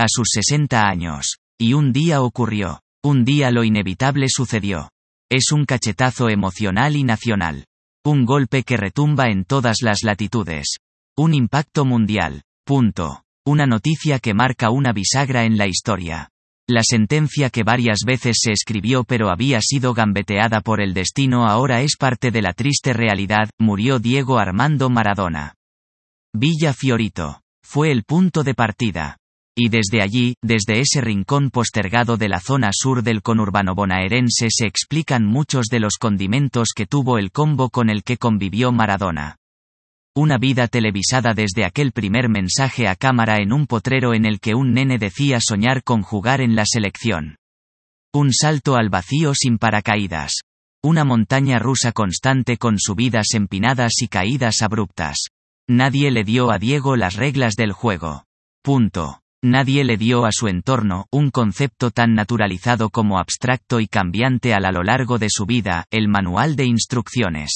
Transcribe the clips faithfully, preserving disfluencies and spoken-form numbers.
A sus sesenta años. Y un día ocurrió. Un día lo inevitable sucedió. Es un cachetazo emocional y nacional. Un golpe que retumba en todas las latitudes. Un impacto mundial. Punto. Una noticia que marca una bisagra en la historia. La sentencia que varias veces se escribió pero había sido gambeteada por el destino ahora es parte de la triste realidad, murió Diego Armando Maradona. Villa Fiorito. Fue el punto de partida. Y desde allí, desde ese rincón postergado de la zona sur del conurbano bonaerense se explican muchos de los condimentos que tuvo el combo con el que convivió Maradona. Una vida televisada desde aquel primer mensaje a cámara en un potrero en el que un nene decía soñar con jugar en la selección. Un salto al vacío sin paracaídas. Una montaña rusa constante con subidas empinadas y caídas abruptas. Nadie le dio a Diego las reglas del juego. Punto. Nadie le dio a su entorno un concepto tan naturalizado como abstracto y cambiante a lo largo de su vida, el manual de instrucciones.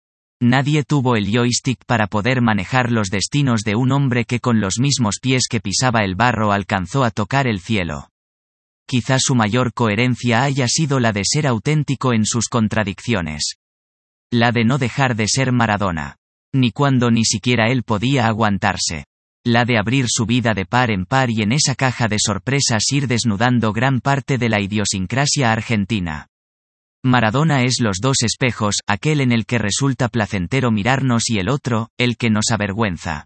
Nadie tuvo el joystick para poder manejar los destinos de un hombre que con los mismos pies que pisaba el barro alcanzó a tocar el cielo. Quizá su mayor coherencia haya sido la de ser auténtico en sus contradicciones. La de no dejar de ser Maradona. Ni cuando ni siquiera él podía aguantarse. La de abrir su vida de par en par y en esa caja de sorpresas ir desnudando gran parte de la idiosincrasia argentina. Maradona es los dos espejos, aquel en el que resulta placentero mirarnos y el otro, el que nos avergüenza.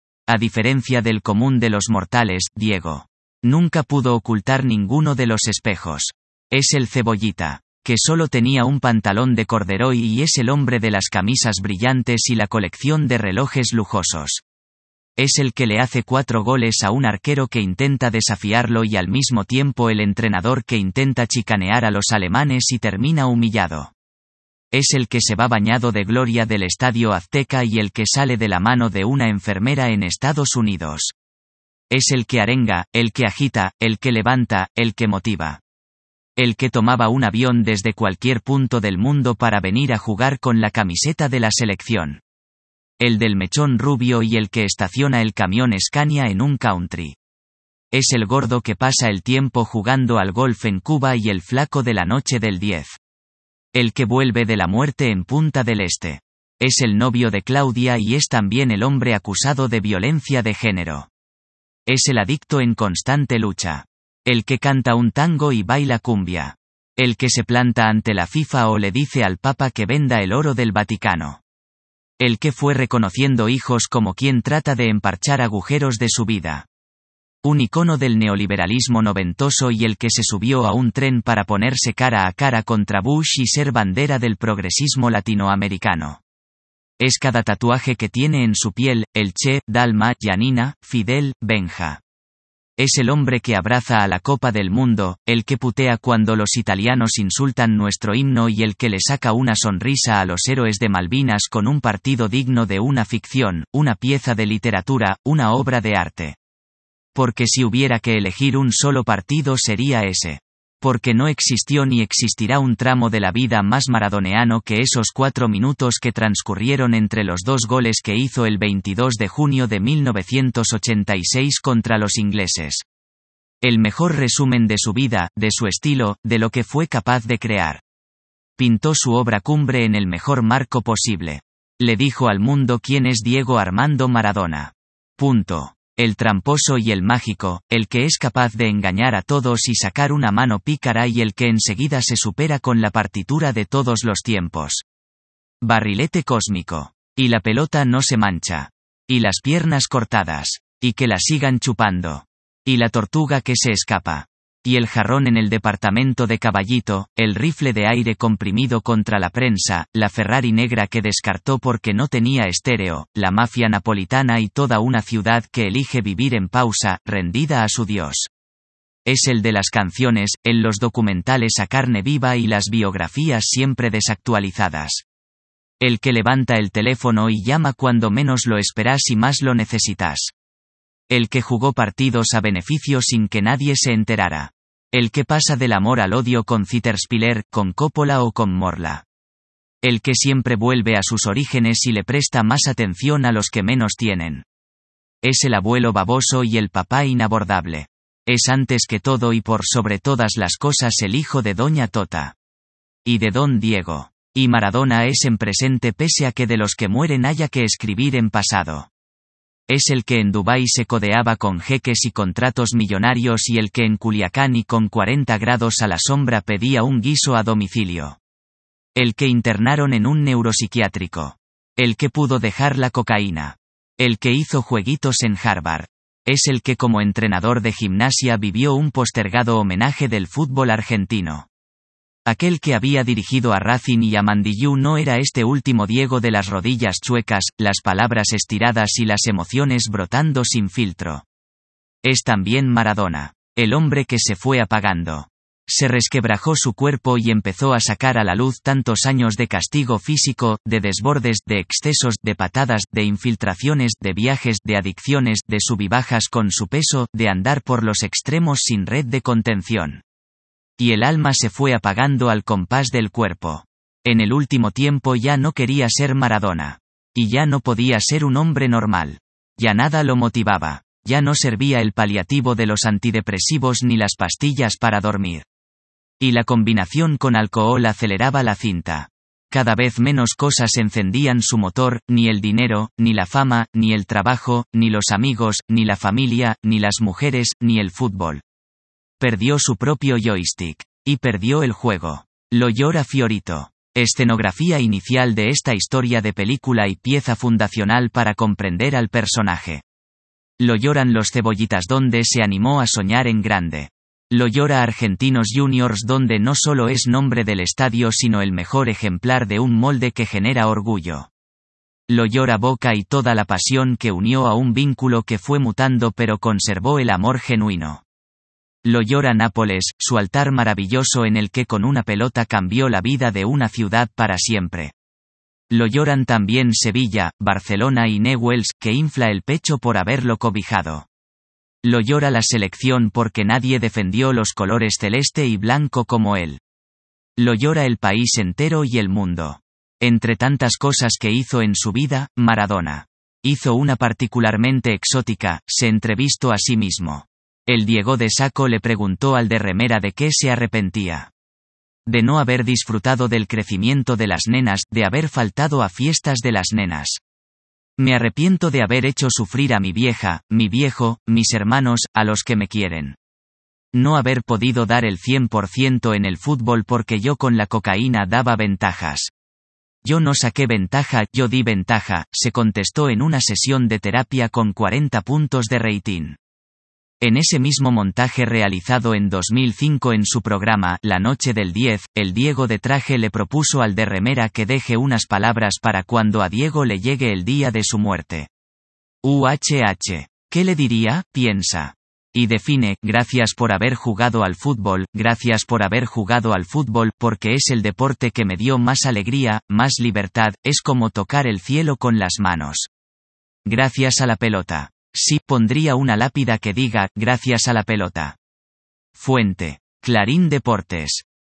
A diferencia del común de los mortales, Diego nunca pudo ocultar ninguno de los espejos. Es el cebollita, que solo tenía un pantalón de corderoy y es el hombre de las camisas brillantes y la colección de relojes lujosos. Es el que le hace cuatro goles a un arquero que intenta desafiarlo y al mismo tiempo el entrenador que intenta chicanear a los alemanes y termina humillado. Es el que se va bañado de gloria del Estadio Azteca y el que sale de la mano de una enfermera en Estados Unidos. Es el que arenga, el que agita, el que levanta, el que motiva. El que tomaba un avión desde cualquier punto del mundo para venir a jugar con la camiseta de la selección. El del mechón rubio y el que estaciona el camión Scania en un country. Es el gordo que pasa el tiempo jugando al golf en Cuba y el flaco de la noche del diez. El que vuelve de la muerte en Punta del Este. Es el novio de Claudia y es también el hombre acusado de violencia de género. Es el adicto en constante lucha. El que canta un tango y baila cumbia. El que se planta ante la FIFA o le dice al Papa que venda el oro del Vaticano. El que fue reconociendo hijos como quien trata de emparchar agujeros de su vida. Un icono del neoliberalismo noventoso y el que se subió a un tren para ponerse cara a cara contra Bush y ser bandera del progresismo latinoamericano. Es cada tatuaje que tiene en su piel, el Che, Dalma, Janina, Fidel, Benja. Es el hombre que abraza a la Copa del Mundo, el que putea cuando los italianos insultan nuestro himno y el que le saca una sonrisa a los héroes de Malvinas con un partido digno de una ficción, una pieza de literatura, una obra de arte. Porque si hubiera que elegir un solo partido sería ese. Porque no existió ni existirá un tramo de la vida más maradoneano que esos cuatro minutos que transcurrieron entre los dos goles que hizo el veintidós de junio de mil novecientos ochenta y seis contra los ingleses. El mejor resumen de su vida, de su estilo, de lo que fue capaz de crear. Pintó su obra cumbre en el mejor marco posible. Le dijo al mundo quién es Diego Armando Maradona. Punto. El tramposo y el mágico, el que es capaz de engañar a todos y sacar una mano pícara y el que enseguida se supera con la partitura de todos los tiempos. Barrilete cósmico. Y la pelota no se mancha. Y las piernas cortadas. Y que la sigan chupando. Y la tortuga que se escapa. Y el jarrón en el departamento de Caballito, el rifle de aire comprimido contra la prensa, la Ferrari negra que descartó porque no tenía estéreo, la mafia napolitana y toda una ciudad que elige vivir en pausa, rendida a su Dios. Es el de las canciones, en los documentales a carne viva y las biografías siempre desactualizadas. El que levanta el teléfono y llama cuando menos lo esperas y más lo necesitas. El que jugó partidos a beneficio sin que nadie se enterara. El que pasa del amor al odio con Zitterspieler, con Coppola o con Morla. El que siempre vuelve a sus orígenes y le presta más atención a los que menos tienen. Es el abuelo baboso y el papá inabordable. Es antes que todo y por sobre todas las cosas el hijo de Doña Tota. Y de Don Diego. Y Maradona es en presente pese a que de los que mueren haya que escribir en pasado. Es el que en Dubái se codeaba con jeques y contratos millonarios y el que en Culiacán y con cuarenta grados a la sombra pedía un guiso a domicilio. El que internaron en un neuropsiquiátrico. El que pudo dejar la cocaína. El que hizo jueguitos en Harvard. Es el que como entrenador de gimnasia vivió un postergado homenaje del fútbol argentino. Aquel que había dirigido a Racing y a Mandillú no era este último Diego de las rodillas chuecas, las palabras estiradas y las emociones brotando sin filtro. Es también Maradona, el hombre que se fue apagando. Se resquebrajó su cuerpo y empezó a sacar a la luz tantos años de castigo físico, de desbordes, de excesos, de patadas, de infiltraciones, de viajes, de adicciones, de subibajas con su peso, de andar por los extremos sin red de contención. Y el alma se fue apagando al compás del cuerpo. En el último tiempo ya no quería ser Maradona. Y ya no podía ser un hombre normal. Ya nada lo motivaba. Ya no servía el paliativo de los antidepresivos ni las pastillas para dormir. Y la combinación con alcohol aceleraba la cinta. Cada vez menos cosas encendían su motor, ni el dinero, ni la fama, ni el trabajo, ni los amigos, ni la familia, ni las mujeres, ni el fútbol. Perdió su propio joystick. Y perdió el juego. Lo llora Fiorito. Escenografía inicial de esta historia de película y pieza fundacional para comprender al personaje. Lo lloran los Cebollitas donde se animó a soñar en grande. Lo llora Argentinos Juniors donde no solo es nombre del estadio sino el mejor ejemplar de un molde que genera orgullo. Lo llora Boca y toda la pasión que unió a un vínculo que fue mutando pero conservó el amor genuino. Lo llora Nápoles, su altar maravilloso en el que con una pelota cambió la vida de una ciudad para siempre. Lo lloran también Sevilla, Barcelona y Newell's, que infla el pecho por haberlo cobijado. Lo llora la selección porque nadie defendió los colores celeste y blanco como él. Lo llora el país entero y el mundo. Entre tantas cosas que hizo en su vida, Maradona hizo una particularmente exótica, se entrevistó a sí mismo. El Diego de Saco le preguntó al de remera de qué se arrepentía. De no haber disfrutado del crecimiento de las nenas, de haber faltado a fiestas de las nenas. Me arrepiento de haber hecho sufrir a mi vieja, mi viejo, mis hermanos, a los que me quieren. No haber podido dar el cien por ciento en el fútbol porque yo con la cocaína daba ventajas. Yo no saqué ventaja, yo di ventaja, se contestó en una sesión de terapia con cuarenta puntos de rating. En ese mismo montaje realizado en dos mil cinco en su programa La Noche del diez, el Diego de traje le propuso al de remera que deje unas palabras para cuando a Diego le llegue el día de su muerte. U H H. ¿Qué le diría? Piensa. Y define, gracias por haber jugado al fútbol, gracias por haber jugado al fútbol, porque es el deporte que me dio más alegría, más libertad, es como tocar el cielo con las manos. Gracias a la pelota. Sí, pondría una lápida que diga, gracias a la pelota. Fuente. Clarín Deportes.